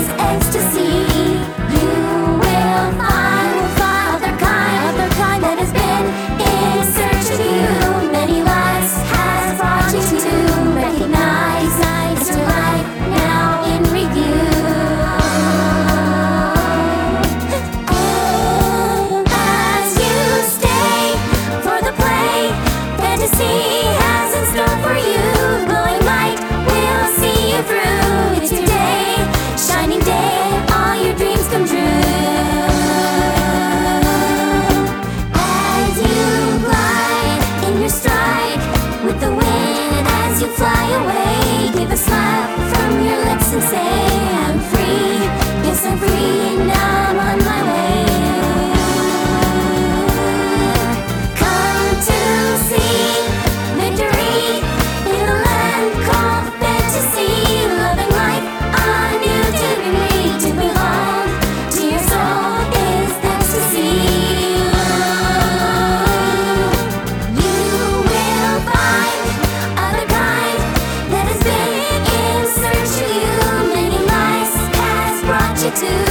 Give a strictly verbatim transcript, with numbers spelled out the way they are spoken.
is ecstasy. You will find other kind, other kind that has been in search of you. Many lives has brought you to recognize it's your life now in review. As you stay for the play, fantasy has in store for you. Glowing light will see you through. It's your day, shining day, all your dreams come true. As you glide in your stride with the wind, as you fly away, give a smile from your lips and say, I'm free, yes I'm free, now I'm on my way. Come to see victory in a land called fantasy. Loving life, a new degree. To belong to your soul is ecstasy. You will find other kind that has been in search of you. Many lives has brought you to